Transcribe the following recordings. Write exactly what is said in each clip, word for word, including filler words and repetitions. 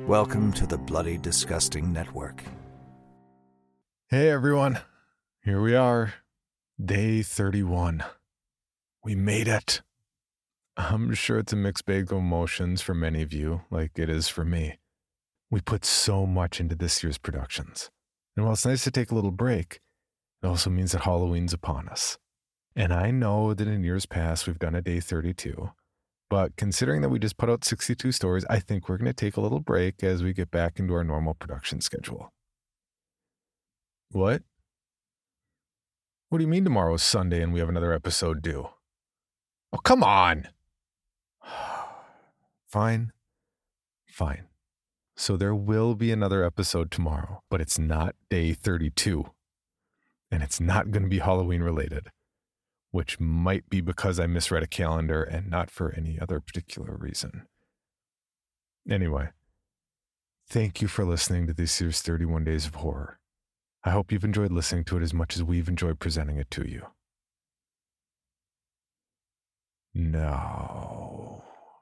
Welcome to the Bloody Disgusting Network. Hey everyone, here we are, day thirty-one. We made it. I'm sure it's a mixed bag of emotions for many of you, like it is for me. We put so much into this year's productions. And while it's nice to take a little break, it also means that Halloween's upon us. And I know that in years past we've done a day thirty-two, but considering that we just put out sixty-two stories, I think we're going to take a little break as we get back into our normal production schedule. What? What do you mean tomorrow's Sunday and we have another episode due? Oh, come on. Fine. Fine. So there will be another episode tomorrow, but it's not day thirty-two. And it's not going to be Halloween related, which might be because I misread a calendar and not for any other particular reason. Anyway, thank you for listening to this year's thirty-one Days of Horror. I hope you've enjoyed listening to it as much as we've enjoyed presenting it to you. No.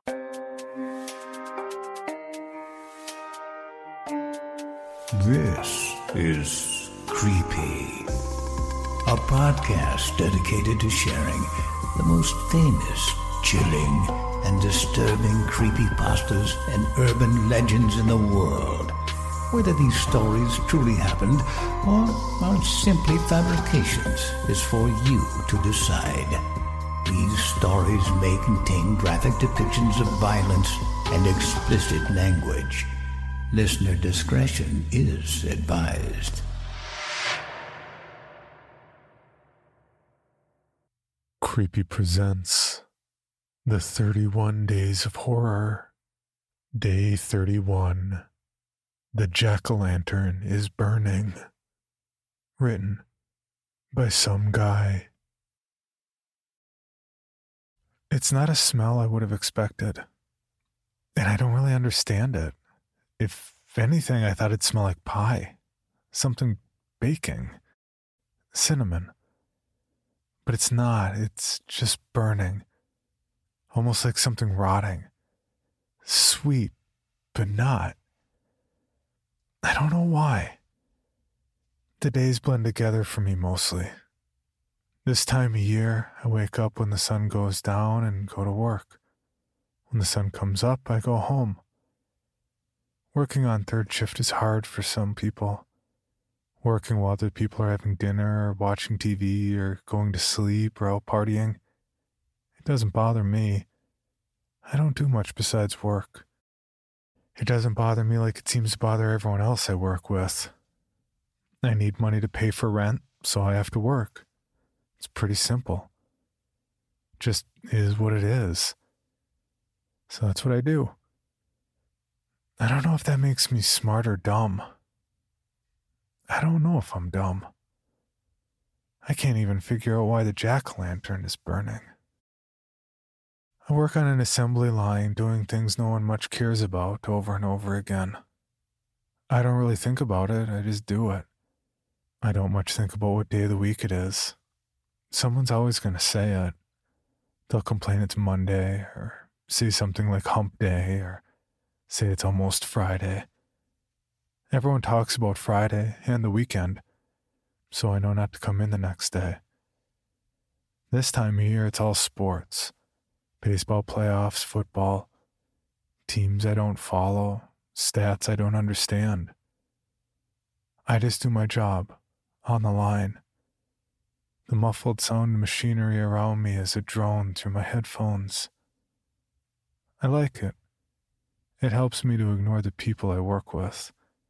This is Creepy, a podcast dedicated to sharing the most famous, chilling, and disturbing creepypastas and urban legends in the world. Whether these stories truly happened or are simply fabrications is for you to decide. These stories may contain graphic depictions of violence and explicit language. Listener discretion is advised. Creepy presents The thirty-one Days of Horror. Day thirty-one. The Jack-o'-lantern is burning. Written by some guy. It's not a smell I would have expected, and I don't really understand it. If anything, I thought it'd smell like pie, something baking, cinnamon. But it's not, it's just burning, almost like something rotting. Sweet, but not. I don't know why. The days blend together for me mostly. This time of year, I wake up when the sun goes down and go to work. When the sun comes up, I go home. Working on third shift is hard for some people. Working while other people are having dinner or watching T V or going to sleep or out partying. It doesn't bother me. I don't do much besides work. It doesn't bother me like it seems to bother everyone else I work with. I need money to pay for rent, so I have to work. It's pretty simple. Just is what it is. So that's what I do. I don't know if that makes me smart or dumb. I don't know if I'm dumb. I can't even figure out why the jack-o'-lantern is burning. I work on an assembly line doing things no one much cares about over and over again. I don't really think about it, I just do it. I don't much think about what day of the week it is. Someone's always going to say it. They'll complain it's Monday, or say something like hump day, or say it's almost Friday. Everyone talks about Friday and the weekend, so I know not to come in the next day. This time of year, it's all sports. Baseball playoffs, football, teams I don't follow, stats I don't understand. I just do my job, on the line. The muffled sound of machinery around me as it droned through my headphones. I like it. It helps me to ignore the people I work with.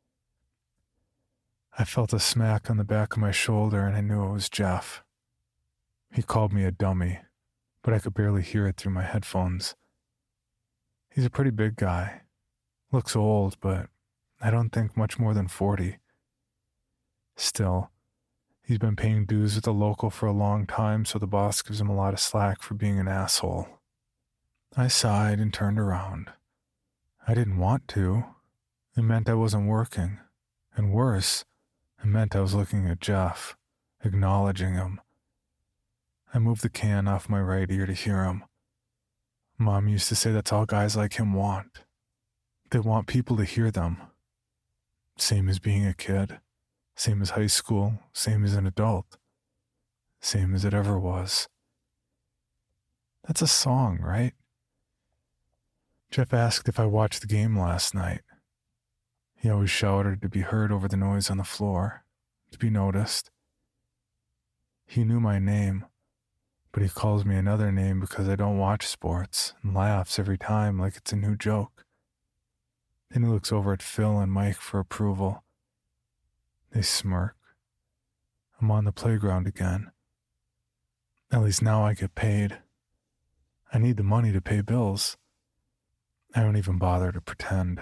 I felt a smack on the back of my shoulder and I knew it was Jeff. He called me a dummy, but I could barely hear it through my headphones. He's a pretty big guy. Looks old, but I don't think much more than forty. Still, he's been paying dues with the local for a long time, so the boss gives him a lot of slack for being an asshole. I sighed and turned around. I didn't want to. It meant I wasn't working. And worse, it meant I was looking at Jeff, acknowledging him. I moved the can off my right ear to hear him. Mom used to say that's all guys like him want. They want people to hear them. Same as being a kid, same as high school, same as an adult, same as it ever was. That's a song, right? Jeff asked if I watched the game last night. He always shouted to be heard over the noise on the floor, to be noticed. He knew my name, but he calls me another name because I don't watch sports and laughs every time like it's a new joke. Then he looks over at Phil and Mike for approval. They smirk. I'm on the playground again. At least now I get paid. I need the money to pay bills. I don't even bother to pretend.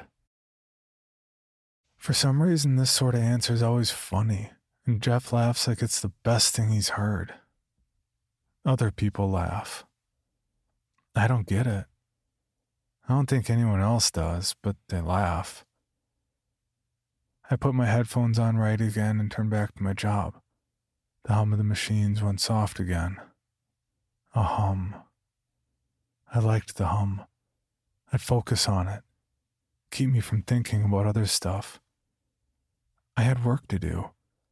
For some reason, this sort of answer is always funny, and Jeff laughs like it's the best thing he's heard. Other people laugh. I don't get it. I don't think anyone else does, but they laugh. I put my headphones on right again and turn back to my job. The hum of the machines went soft again. A hum. I liked the hum. I'd focus on it. Keep me from thinking about other stuff. I had work to do.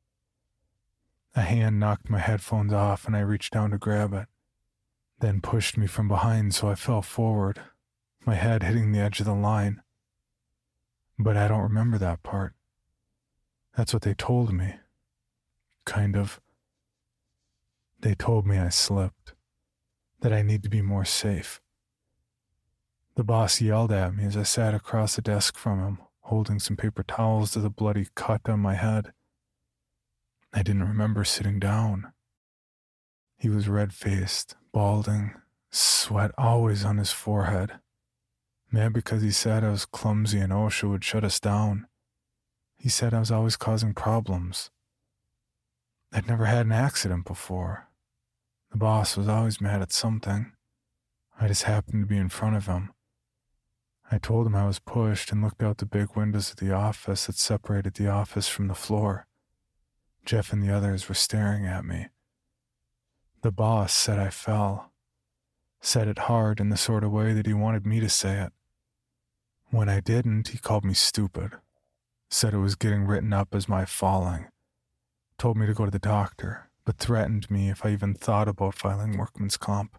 A hand knocked my headphones off and I reached down to grab it, then pushed me from behind so I fell forward, my head hitting the edge of the line. But I don't remember that part. That's what they told me. Kind of. They told me I slipped, that I need to be more safe. The boss yelled at me as I sat across the desk from him, holding some paper towels to the bloody cut on my head. I didn't remember sitting down. He was red-faced, balding, sweat always on his forehead. Mad because he said I was clumsy and OSHA would shut us down. He said I was always causing problems. I'd never had an accident before. The boss was always mad at something. I just happened to be in front of him. I told him I was pushed and looked out the big windows of the office that separated the office from the floor. Jeff and the others were staring at me. The boss said I fell. Said it hard in the sort of way that he wanted me to say it. When I didn't, he called me stupid. Said it was getting written up as my falling. Told me to go to the doctor, but threatened me if I even thought about filing workman's comp.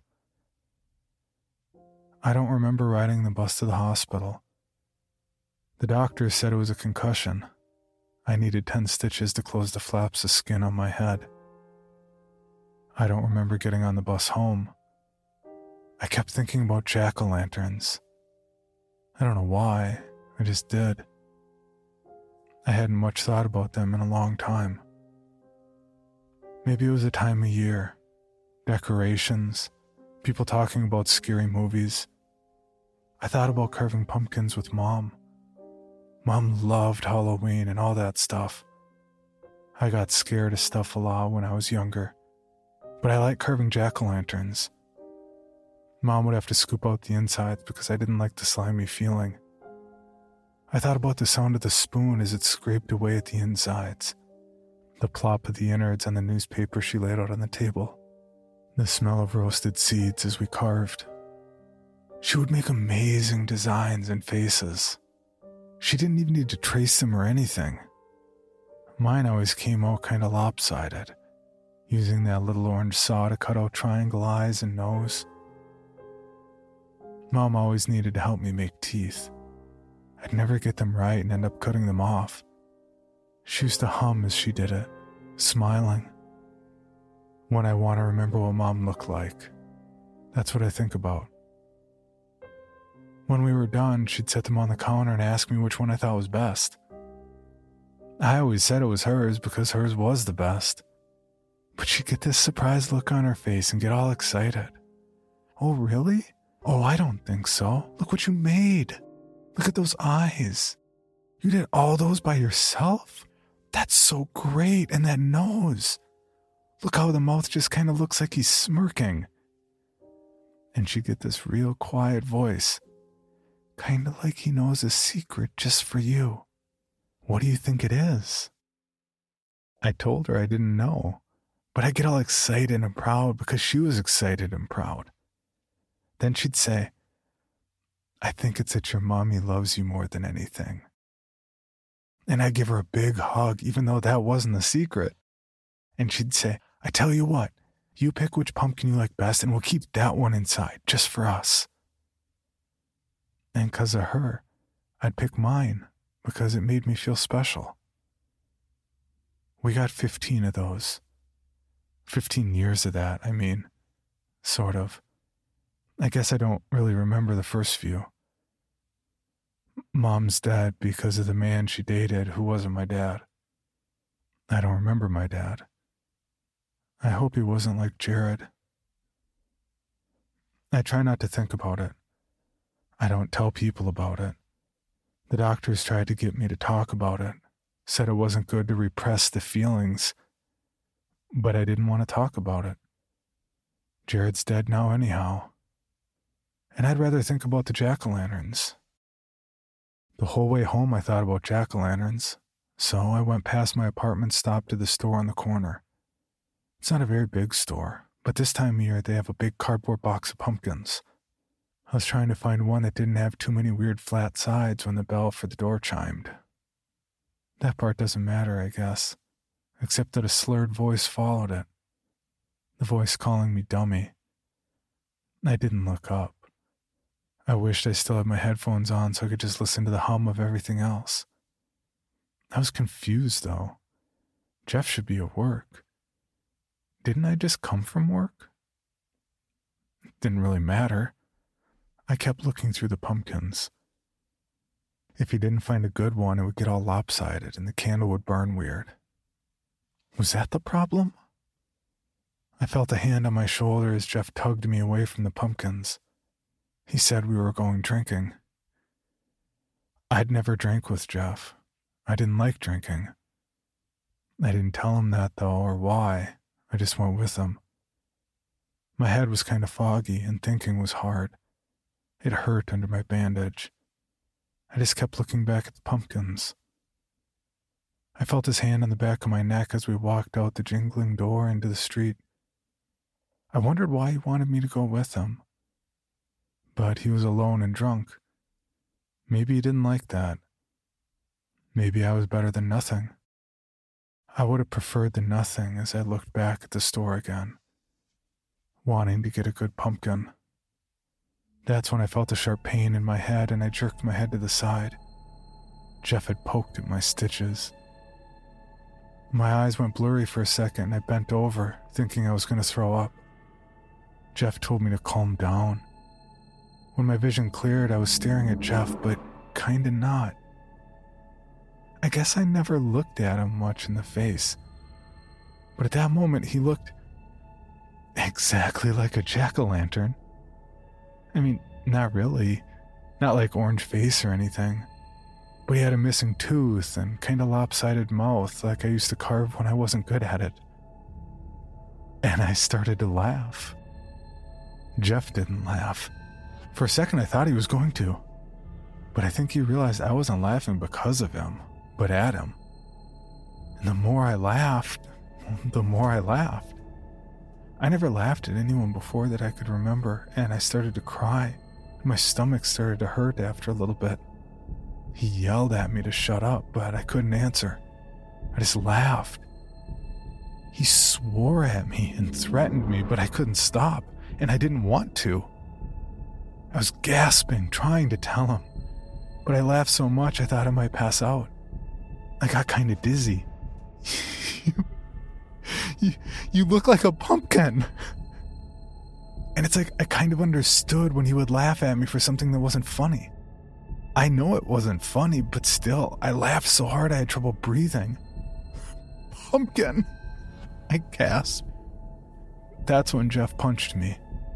I don't remember riding the bus to the hospital. The doctor said it was a concussion. I needed ten stitches to close the flaps of skin on my head. I don't remember getting on the bus home. I kept thinking about jack-o'-lanterns. I don't know why, I just did. I hadn't much thought about them in a long time. Maybe it was a time of year, decorations, people talking about scary movies. I thought about carving pumpkins with Mom. Mom loved Halloween and all that stuff. I got scared of stuff a lot when I was younger, but I like carving jack-o'-lanterns. Mom would have to scoop out the insides because I didn't like the slimy feeling. I thought about the sound of the spoon as it scraped away at the insides, the plop of the innards on the newspaper she laid out on the table, the smell of roasted seeds as we carved. She would make amazing designs and faces. She didn't even need to trace them or anything. Mine always came out kind of lopsided, using that little orange saw to cut out triangle eyes and nose. Mom always needed to help me make teeth. I'd never get them right and end up cutting them off. She used to hum as she did it, smiling. When I want to remember what Mom looked like, that's what I think about. When we were done, she'd set them on the counter and ask me which one I thought was best. I always said it was hers because hers was the best. But she'd get this surprised look on her face and get all excited. Oh, really? Oh, I don't think so. Look what you made. Look at those eyes. You did all those by yourself? That's so great. And that nose. Look how the mouth just kind of looks like he's smirking. And she'd get this real quiet voice. Kind of like he knows a secret just for you. What do you think it is? I told her I didn't know, but I'd get all excited and proud because she was excited and proud. Then she'd say, I think it's that your mommy loves you more than anything. And I'd give her a big hug, even though that wasn't the secret. And she'd say, I tell you what, you pick which pumpkin you like best and we'll keep that one inside, just for us. And because of her, I'd pick mine because it made me feel special. We got fifteen of those. Fifteen years of that, I mean. Sort of. I guess I don't really remember the first few. Mom's dead because of the man she dated who wasn't my dad. I don't remember my dad. I hope he wasn't like Jared. I try not to think about it. I don't tell people about it. The doctors tried to get me to talk about it, said it wasn't good to repress the feelings, but I didn't want to talk about it. Jared's dead now anyhow. And I'd rather think about the jack-o'-lanterns. The whole way home I thought about jack-o'-lanterns, so I went past my apartment, stopped to the store on the corner. It's not a very big store, but this time of year they have a big cardboard box of pumpkins. I was trying to find one that didn't have too many weird flat sides when the bell for the door chimed. That part doesn't matter, I guess, except that a slurred voice followed it. The voice calling me dummy. I didn't look up. I wished I still had my headphones on so I could just listen to the hum of everything else. I was confused, though. Jeff should be at work. Didn't I just come from work? It didn't really matter. I kept looking through the pumpkins. If he didn't find a good one, it would get all lopsided and the candle would burn weird. Was that the problem? I felt a hand on my shoulder as Jeff tugged me away from the pumpkins. He said we were going drinking. I'd never drank with Jeff. I didn't like drinking. I didn't tell him that, though, or why. I just went with him. My head was kind of foggy and thinking was hard. It hurt under my bandage. I just kept looking back at the pumpkins. I felt his hand on the back of my neck as we walked out the jingling door into the street. I wondered why he wanted me to go with him. But he was alone and drunk. Maybe he didn't like that. Maybe I was better than nothing. I would have preferred the nothing as I looked back at the store again, wanting to get a good pumpkin. That's when I felt a sharp pain in my head and I jerked my head to the side. Jeff had poked at my stitches. My eyes went blurry for a second and I bent over, thinking I was going to throw up. Jeff told me to calm down. When my vision cleared, I was staring at Jeff, but kinda not. I guess I never looked at him much in the face. But at that moment, he looked exactly like a jack-o'-lantern. I mean, not really. Not like orange face or anything. But he had a missing tooth and kinda lopsided mouth like I used to carve when I wasn't good at it. And I started to laugh. Jeff didn't laugh. For a second I thought he was going to. But I think he realized I wasn't laughing because of him, but at him. And the more I laughed, the more I laughed. I never laughed at anyone before that I could remember, and I started to cry. My stomach started to hurt after a little bit. He yelled at me to shut up, but I couldn't answer. I just laughed. He swore at me and threatened me, but I couldn't stop, and I didn't want to. I was gasping, trying to tell him, but I laughed so much I thought I might pass out. I got kind of dizzy. you, you look like a pumpkin. And it's like I kind of understood when he would laugh at me for something that wasn't funny. I know it wasn't funny, but still, I laughed so hard I had trouble breathing. Pumpkin, I gasped. That's when Jeff punched me.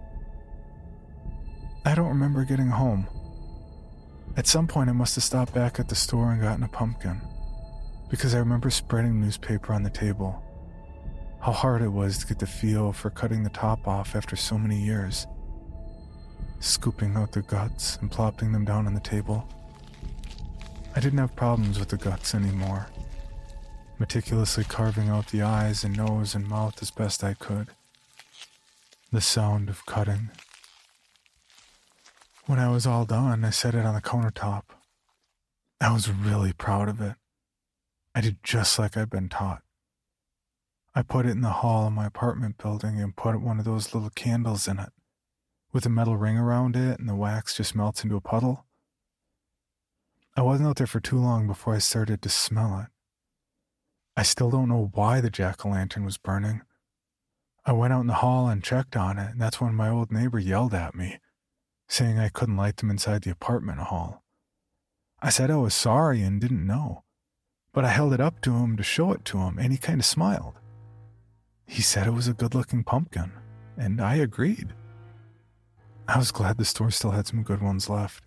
I don't remember getting home. At some point I must have stopped back at the store and gotten a pumpkin, because I remember spreading newspaper on the table. How hard it was to get the feel for cutting the top off after so many years. Scooping out the guts and plopping them down on the table. I didn't have problems with the guts anymore. Meticulously carving out the eyes and nose and mouth as best I could. The sound of cutting. When I was all done, I set it on the countertop. I was really proud of it. I did just like I'd been taught. I put it in the hall of my apartment building and put one of those little candles in it, with a metal ring around it and the wax just melts into a puddle. I wasn't out there for too long before I started to smell it. I still don't know why the jack-o'-lantern was burning. I went out in the hall and checked on it, and that's when my old neighbor yelled at me, saying I couldn't light them inside the apartment hall. I said I was sorry and didn't know, but I held it up to him to show it to him, and he kind of smiled. He said it was a good-looking pumpkin, and I agreed. I was glad the store still had some good ones left.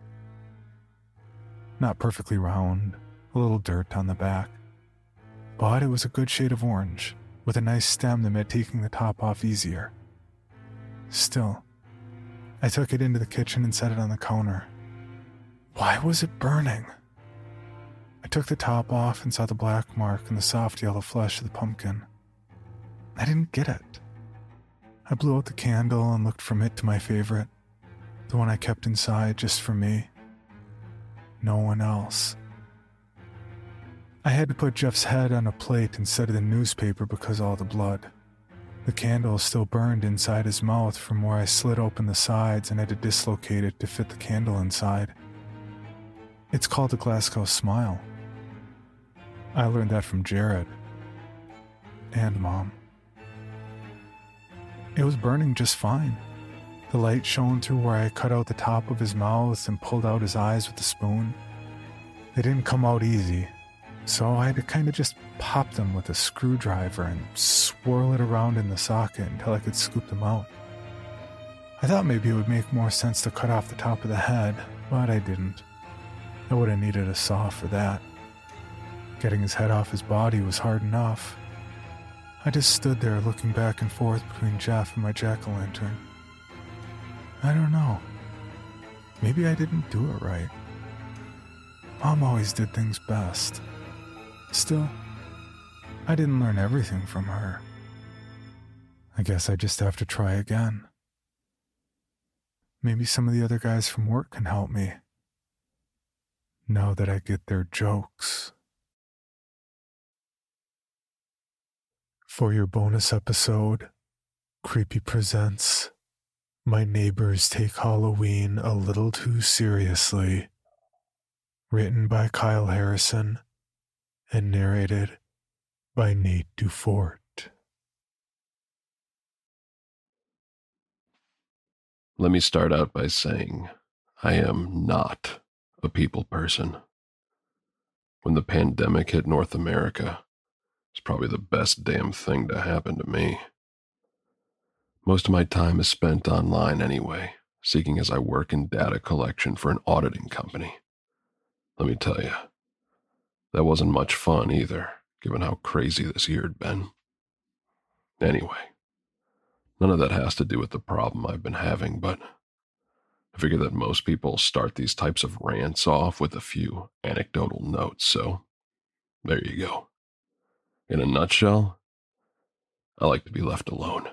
Not perfectly round, a little dirt on the back, but it was a good shade of orange, with a nice stem that made taking the top off easier. Still, I took it into the kitchen and set it on the counter. Why was it burning? I took the top off and saw the black mark and the soft yellow flesh of the pumpkin. I didn't get it. I blew out the candle and looked from it to my favorite, the one I kept inside just for me. No one else. I had to put Jeff's head on a plate instead of the newspaper because of all the blood. The candle still burned inside his mouth from where I slit open the sides and had to dislocate it to fit the candle inside. It's called a Glasgow smile. I learned that from Jared. And Mom. It was burning just fine. The light shone through where I cut out the top of his mouth and pulled out his eyes with a spoon. They didn't come out easy, so I had to kind of just pop them with a screwdriver and swirl it around in the socket until I could scoop them out. I thought maybe it would make more sense to cut off the top of the head, but I didn't. I would have needed a saw for that. Getting his head off his body was hard enough. I just stood there looking back and forth between Jeff and my jack-o'-lantern. I don't know. Maybe I didn't do it right. Mom always did things best. Still, I didn't learn everything from her. I guess I just have to try again. Maybe some of the other guys from work can help me. Now that I get their jokes. For your bonus episode, Creepy presents My Neighbors Take Halloween a Little Too Seriously. Written by Kyle Harrison and narrated by Nate Dufort. Let me start out by saying I am not a people person. When the pandemic hit North America, it's probably the best damn thing to happen to me. Most of my time is spent online anyway, seeking as I work in data collection for an auditing company. Let me tell you, that wasn't much fun either, given how crazy this year had been. Anyway, none of that has to do with the problem I've been having, but I figure that most people start these types of rants off with a few anecdotal notes, so there you go. In a nutshell, I like to be left alone.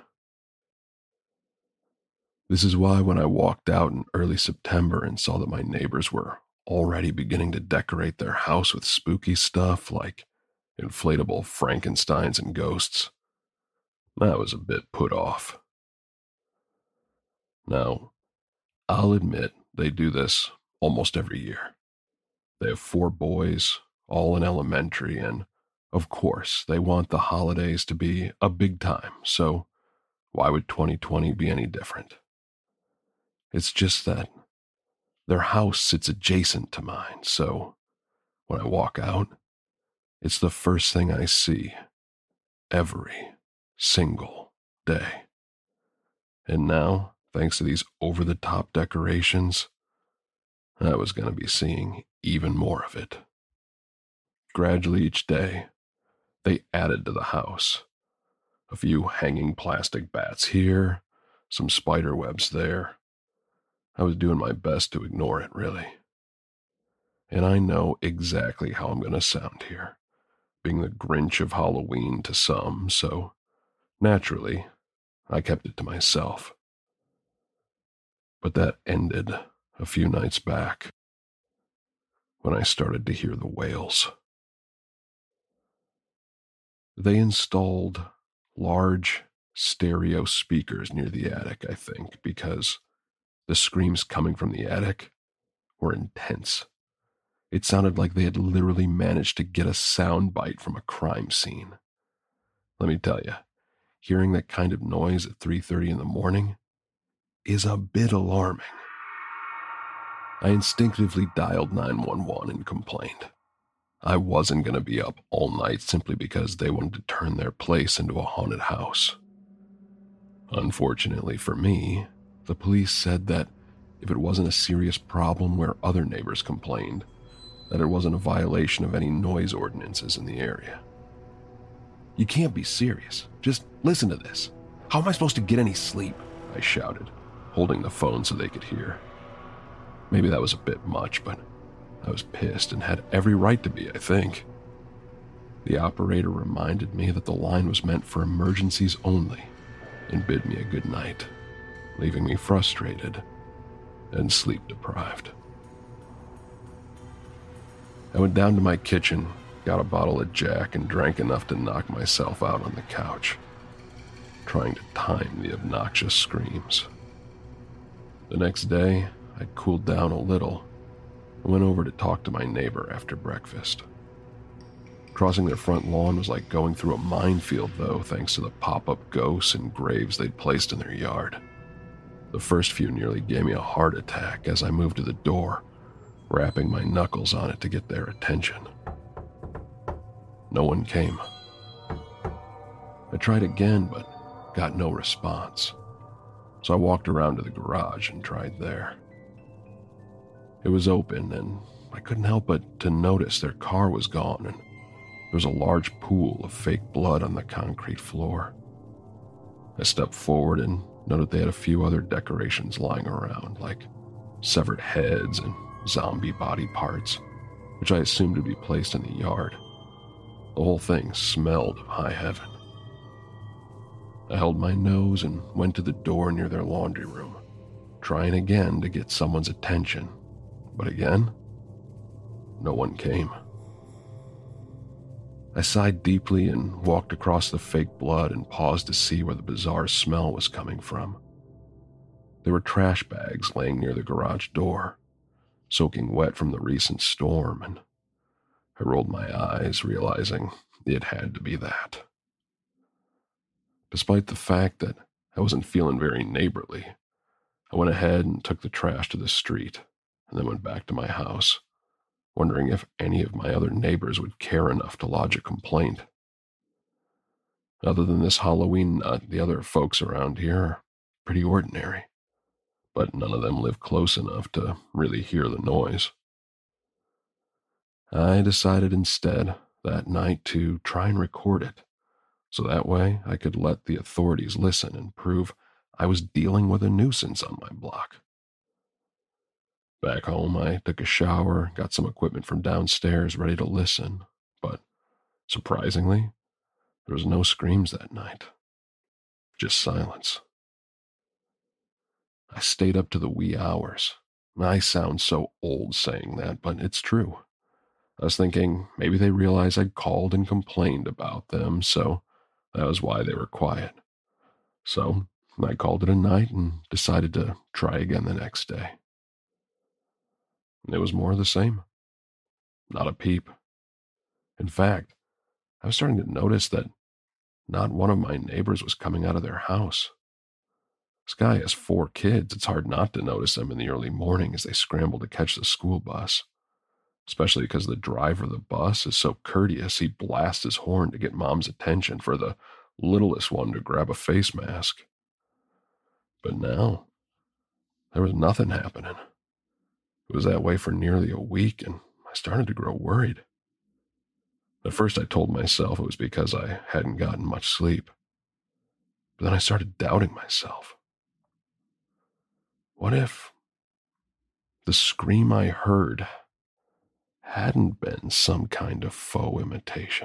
This is why when I walked out in early September and saw that my neighbors were already beginning to decorate their house with spooky stuff like inflatable Frankensteins and ghosts, I was a bit put off. Now, I'll admit they do this almost every year. They have four boys, all in elementary, and of course, they want the holidays to be a big time, so why would twenty twenty be any different? It's just that their house sits adjacent to mine, so when I walk out, it's the first thing I see every single day. And now, thanks to these over-the-top decorations, I was going to be seeing even more of it. Gradually each day, they added to the house. A few hanging plastic bats here, some spider webs there. I was doing my best to ignore it, really. And I know exactly how I'm going to sound here, being the Grinch of Halloween to some, so naturally, I kept it to myself. But that ended a few nights back when I started to hear the wails. They installed large stereo speakers near the attic, I think, because the screams coming from the attic were intense. It sounded like they had literally managed to get a sound bite from a crime scene. Let me tell you, hearing that kind of noise at three thirty in the morning is a bit alarming. I instinctively dialed nine one one and complained. I wasn't going to be up all night simply because they wanted to turn their place into a haunted house. Unfortunately for me, the police said that if it wasn't a serious problem where other neighbors complained, that it wasn't a violation of any noise ordinances in the area. You can't be serious. Just listen to this. How am I supposed to get any sleep? I shouted, holding the phone so they could hear. Maybe that was a bit much, but I was pissed and had every right to be, I think. The operator reminded me that the line was meant for emergencies only and bid me a good night, leaving me frustrated and sleep-deprived. I went down to my kitchen, got a bottle of Jack, and drank enough to knock myself out on the couch, trying to time the obnoxious screams. The next day, I'd cooled down a little and went over to talk to my neighbor after breakfast. Crossing their front lawn was like going through a minefield, though, thanks to the pop-up ghosts and graves they'd placed in their yard. The first few nearly gave me a heart attack as I moved to the door, rapping my knuckles on it to get their attention. No one came. I tried again, but got no response. So I walked around to the garage and tried there. It was open, and I couldn't help but to notice their car was gone, and there was a large pool of fake blood on the concrete floor. I stepped forward and noted they had a few other decorations lying around, like severed heads and zombie body parts, which I assumed would be placed in the yard. The whole thing smelled of high heaven. I held my nose and went to the door near their laundry room, trying again to get someone's attention, but again, no one came. I sighed deeply and walked across the fake blood and paused to see where the bizarre smell was coming from. There were trash bags laying near the garage door, soaking wet from the recent storm, and I rolled my eyes, realizing it had to be that. Despite the fact that I wasn't feeling very neighborly, I went ahead and took the trash to the street, and then went back to my house, wondering if any of my other neighbors would care enough to lodge a complaint. Other than this Halloween nut, the other folks around here are pretty ordinary, but none of them live close enough to really hear the noise. I decided instead that night to try and record it, so that way I could let the authorities listen and prove I was dealing with a nuisance on my block. Back home, I took a shower, got some equipment from downstairs ready to listen, but surprisingly, there was no screams that night. Just silence. I stayed up to the wee hours. I sound so old saying that, but it's true. I was thinking maybe they realized I'd called and complained about them, so that was why they were quiet. So I called it a night and decided to try again the next day. It was more of the same. Not a peep. In fact, I was starting to notice that not one of my neighbors was coming out of their house. This guy has four kids. It's hard not to notice them in the early morning as they scramble to catch the school bus, especially because the driver of the bus is so courteous he blasts his horn to get mom's attention for the littlest one to grab a face mask. But now, there was nothing happening. It was that way for nearly a week, and I started to grow worried. At first I told myself it was because I hadn't gotten much sleep. But then I started doubting myself. What if the scream I heard hadn't been some kind of faux imitation?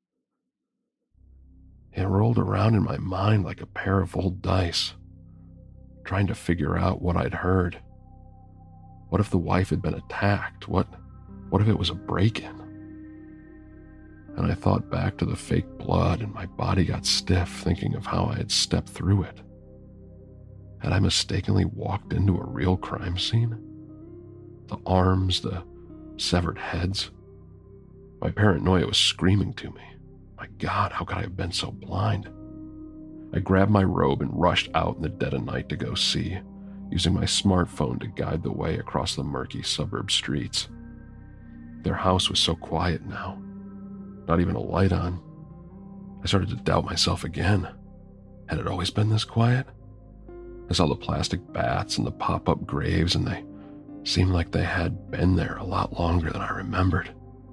It rolled around in my mind like a pair of old dice, trying to figure out what I'd heard. What if the wife had been attacked? What, what if it was a break-in? And I thought back to the fake blood, and my body got stiff thinking of how I had stepped through it. Had I mistakenly walked into a real crime scene? The arms, the severed heads. My paranoia was screaming to me. My God, how could I have been so blind? I grabbed my robe and rushed out in the dead of night to go see, using my smartphone to guide the way across the murky suburb streets. Their house was so quiet now. Not even a light on. I started to doubt myself again. Had it always been this quiet? I saw the plastic bats and the pop-up graves, and they seemed like they had been there a lot longer than I remembered.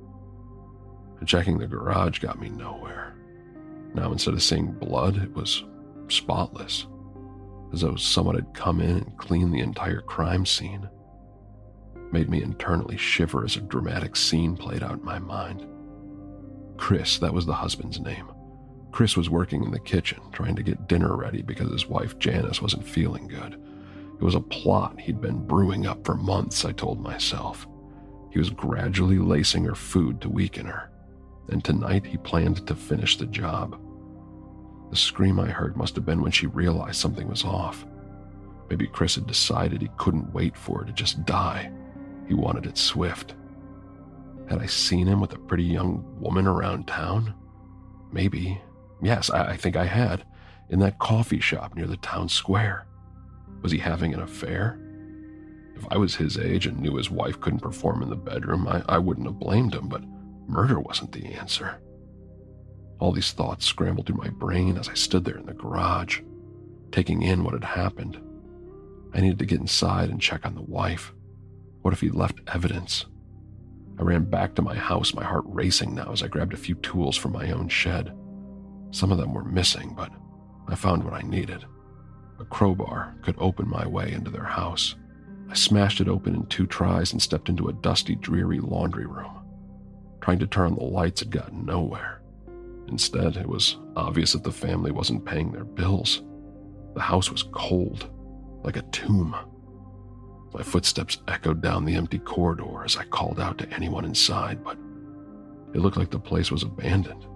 And checking the garage got me nowhere. Now instead of seeing blood, it was spotless, as though someone had come in and cleaned the entire crime scene. It made me internally shiver as a dramatic scene played out in my mind. Chris, that was the husband's name. Chris was working in the kitchen, trying to get dinner ready because his wife Janice wasn't feeling good. It was a plot he'd been brewing up for months, I told myself. He was gradually lacing her food to weaken her, and tonight he planned to finish the job. The scream I heard must have been when she realized something was off. Maybe Chris had decided he couldn't wait for her to just die. He wanted it swift. Had I seen him with a pretty young woman around town? Maybe. Yes, I, I think I had. In that coffee shop near the town square. Was he having an affair? If I was his age and knew his wife couldn't perform in the bedroom, I, I wouldn't have blamed him, but murder wasn't the answer. All these thoughts scrambled through my brain as I stood there in the garage, taking in what had happened. I needed to get inside and check on the wife. What if he'd left evidence? I ran back to my house, my heart racing now as I grabbed a few tools from my own shed. Some of them were missing, but I found what I needed. A crowbar could open my way into their house. I smashed it open in two tries and stepped into a dusty, dreary laundry room. Trying to turn on the lights had gotten nowhere. Instead, it was obvious that the family wasn't paying their bills. The house was cold, like a tomb. My footsteps echoed down the empty corridor as I called out to anyone inside, but it looked like the place was abandoned.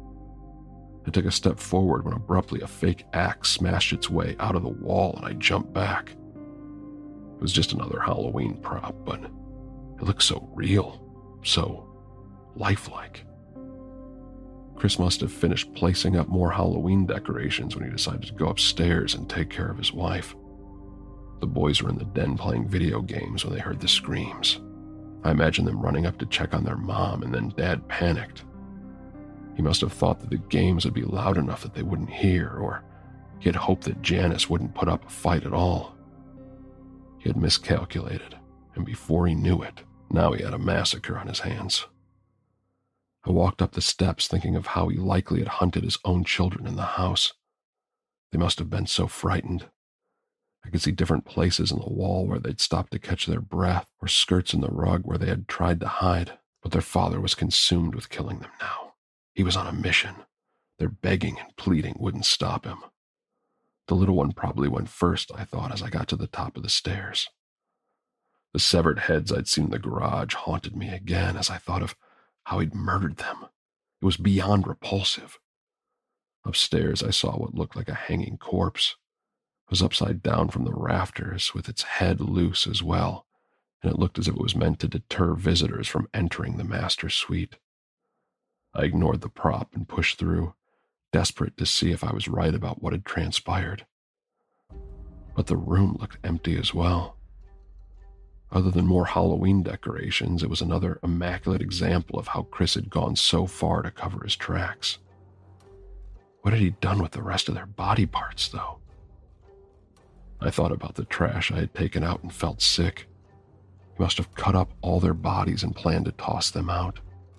I took a step forward when abruptly a fake axe smashed its way out of the wall and I jumped back. It was just another Halloween prop, but it looked so real, so lifelike. Chris must have finished placing up more Halloween decorations when he decided to go upstairs and take care of his wife. The boys were in the den playing video games when they heard the screams. I imagined them running up to check on their mom, and then Dad panicked. He must have thought that the games would be loud enough that they wouldn't hear, or he had hoped that Janice wouldn't put up a fight at all. He had miscalculated, and before he knew it, now he had a massacre on his hands. I walked up the steps thinking of how he likely had hunted his own children in the house. They must have been so frightened. I could see different places in the wall where they'd stopped to catch their breath, or skirts in the rug where they had tried to hide, but their father was consumed with killing them now. He was on a mission. Their begging and pleading wouldn't stop him. The little one probably went first, I thought, as I got to the top of the stairs. The severed heads I'd seen in the garage haunted me again as I thought of how he'd murdered them. It was beyond repulsive. Upstairs, I saw what looked like a hanging corpse. It was upside down from the rafters, with its head loose as well, and it looked as if it was meant to deter visitors from entering the master suite. I ignored the prop and pushed through, desperate to see if I was right about what had transpired. But the room looked empty as well. Other than more Halloween decorations, it was another immaculate example of how Chris had gone so far to cover his tracks. What had he done with the rest of their body parts, though? I thought about the trash I had taken out and felt sick. He must have cut up all their bodies and planned to toss them out.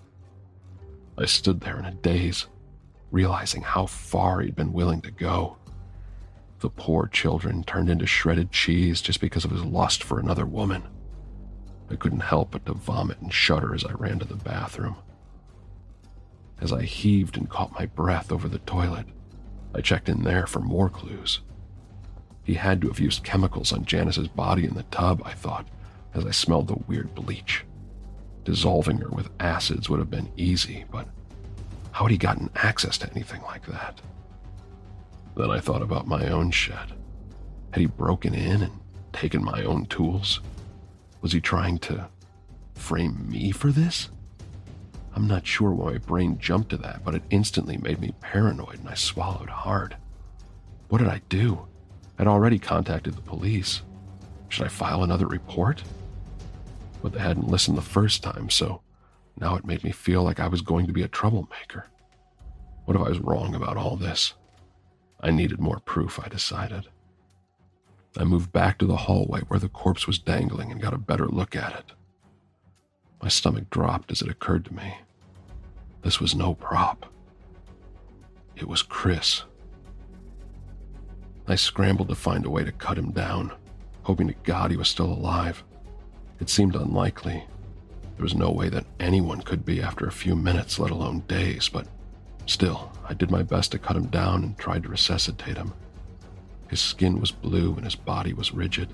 I stood there in a daze, realizing how far he'd been willing to go. The poor children turned into shredded cheese just because of his lust for another woman. I couldn't help but to vomit and shudder as I ran to the bathroom. As I heaved and caught my breath over the toilet, I checked in there for more clues. He had to have used chemicals on Janice's body in the tub, I thought, as I smelled the weird bleach. Dissolving her with acids would have been easy, but how had he gotten access to anything like that? Then I thought about my own shed. Had he broken in and taken my own tools? Was he trying to frame me for this? I'm not sure why my brain jumped to that, but it instantly made me paranoid and I swallowed hard. What did I do? I'd already contacted the police. Should I file another report? But they hadn't listened the first time, so now it made me feel like I was going to be a troublemaker. What if I was wrong about all this? I needed more proof, I decided. I moved back to the hallway where the corpse was dangling and got a better look at it. My stomach dropped as it occurred to me. This was no prop. It was Chris. I scrambled to find a way to cut him down, hoping to God he was still alive. It seemed unlikely. There was no way that anyone could be after a few minutes, let alone days, but still, I did my best to cut him down and tried to resuscitate him. His skin was blue and his body was rigid.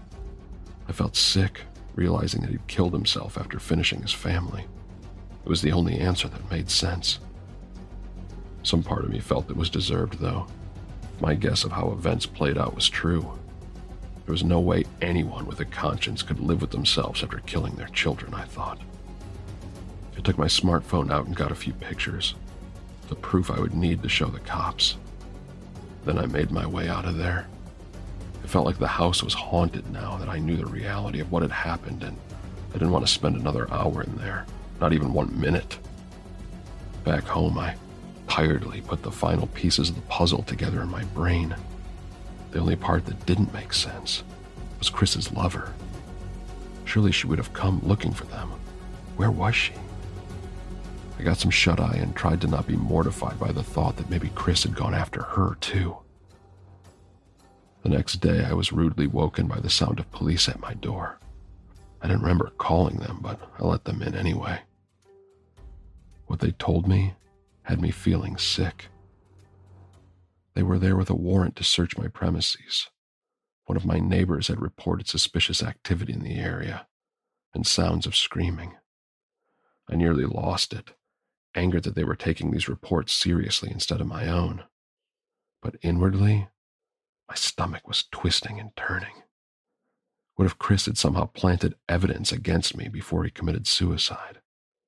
I felt sick, realizing that he'd killed himself after finishing his family. It was the only answer that made sense. Some part of me felt it was deserved, though. My guess of how events played out was true. There was no way anyone with a conscience could live with themselves after killing their children, I thought. I took my smartphone out and got a few pictures, the proof I would need to show the cops. Then I made my way out of there. It felt like the house was haunted now that I knew the reality of what had happened, and I didn't want to spend another hour in there, not even one minute. Back home, I tiredly put the final pieces of the puzzle together in my brain. The only part that didn't make sense was Chris's lover. Surely she would have come looking for them. Where was she? I got some shut-eye and tried to not be mortified by the thought that maybe Chris had gone after her too. The next day, I was rudely woken by the sound of police at my door. I didn't remember calling them, but I let them in anyway. What they told me had me feeling sick. They were there with a warrant to search my premises. One of my neighbors had reported suspicious activity in the area and sounds of screaming. I nearly lost it, angered that they were taking these reports seriously instead of my own. But inwardly, my stomach was twisting and turning. What if Chris had somehow planted evidence against me before he committed suicide?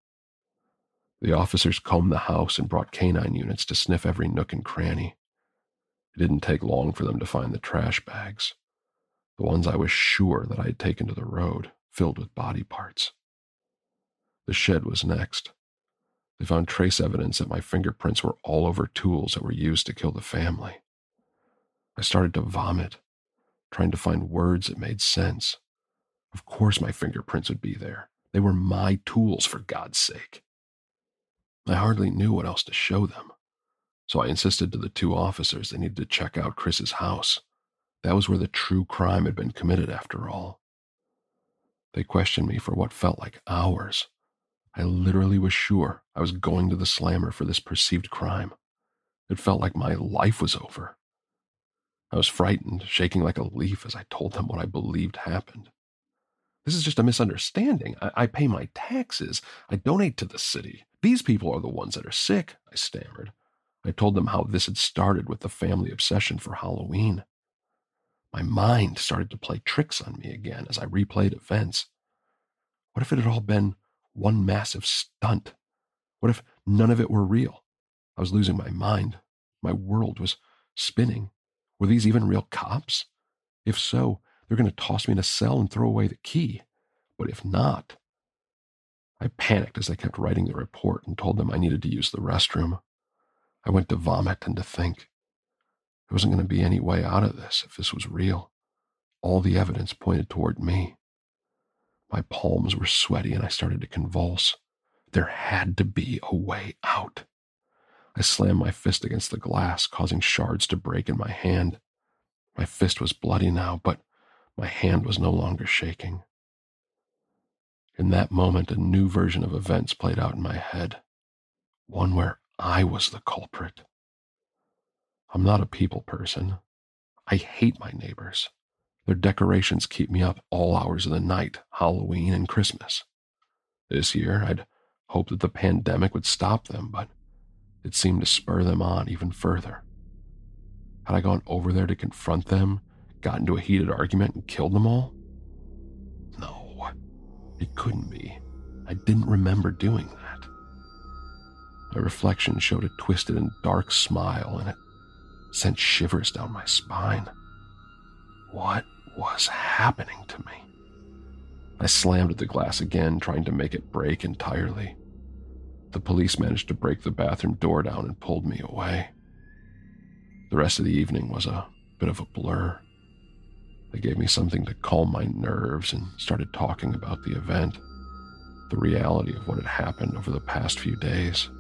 The officers combed the house and brought canine units to sniff every nook and cranny. It didn't take long for them to find the trash bags, the ones I was sure that I had taken to the road, filled with body parts. The shed was next. They found trace evidence that my fingerprints were all over tools that were used to kill the family. I started to vomit, trying to find words that made sense. Of course my fingerprints would be there. They were my tools, for God's sake. I hardly knew what else to show them, so I insisted to the two officers they needed to check out Chris's house. That was where the true crime had been committed, after all. They questioned me for what felt like hours. I literally was sure I was going to the slammer for this perceived crime. It felt like my life was over. I was frightened, shaking like a leaf as I told them what I believed happened. This is just a misunderstanding. I, I pay my taxes. I donate to the city. These people are the ones that are sick, I stammered. I told them how this had started with the family obsession for Halloween. My mind started to play tricks on me again as I replayed events. What if it had all been one massive stunt? What if none of it were real? I was losing my mind. My world was spinning. Were these even real cops? If so, they're going to toss me in a cell and throw away the key. But if not... I panicked as I kept writing the report and told them I needed to use the restroom. I went to vomit and to think. There wasn't going to be any way out of this if this was real. All the evidence pointed toward me. My palms were sweaty and I started to convulse. There had to be a way out. I slammed my fist against the glass, causing shards to break in my hand. My fist was bloody now, but my hand was no longer shaking. In that moment, a new version of events played out in my head, one where I was the culprit. I'm not a people person. I hate my neighbors. Their decorations keep me up all hours of the night, Halloween and Christmas. This year, I'd hoped that the pandemic would stop them, but it seemed to spur them on even further. Had I gone over there to confront them, got into a heated argument, and killed them all? No, it couldn't be. I didn't remember doing that. My reflection showed a twisted and dark smile, and it sent shivers down my spine. What was happening to me? I slammed at the glass again, trying to make it break entirely. The police managed to break the bathroom door down and pulled me away. The rest of the evening was a bit of a blur. They gave me something to calm my nerves and started talking about the event, the reality of what had happened over the past few days.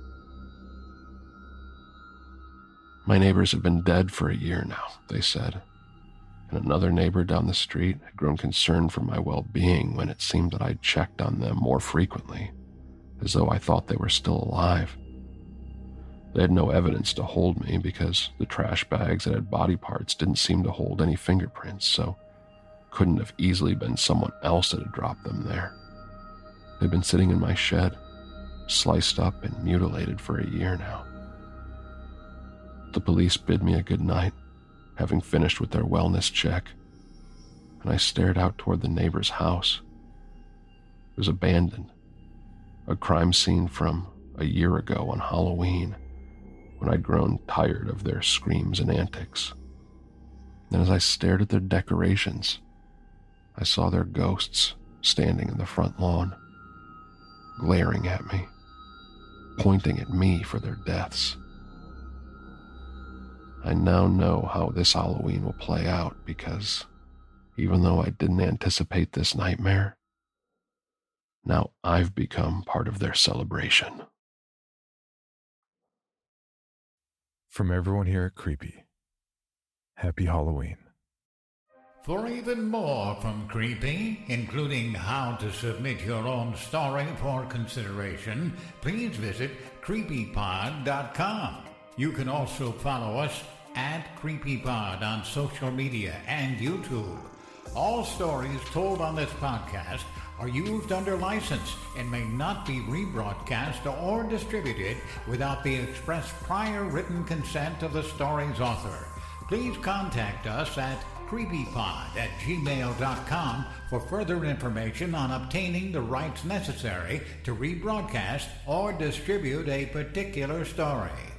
My neighbors have been dead for a year now, they said, and another neighbor down the street had grown concerned for my well-being when it seemed that I'd checked on them more frequently, as though I thought they were still alive. They had no evidence to hold me because the trash bags that had body parts didn't seem to hold any fingerprints, so couldn't have easily been someone else that had dropped them there. They've been sitting in my shed, sliced up and mutilated for a year now. The police bid me a good night, having finished with their wellness check, and I stared out toward the neighbor's house. It was abandoned, a crime scene from a year ago on Halloween, when I'd grown tired of their screams and antics. And as I stared at their decorations, I saw their ghosts standing in the front lawn, glaring at me, pointing at me for their deaths. I now know how this Halloween will play out because, even though I didn't anticipate this nightmare, now I've become part of their celebration. From everyone here at Creepy, happy Halloween. For even more from Creepy, including how to submit your own story for consideration, please visit creepy pod dot com. You can also follow us at CreepyPod on social media and YouTube. All stories told on this podcast are used under license and may not be rebroadcast or distributed without the express prior written consent of the story's author. Please contact us at creepypod at gmail dot com for further information on obtaining the rights necessary to rebroadcast or distribute a particular story.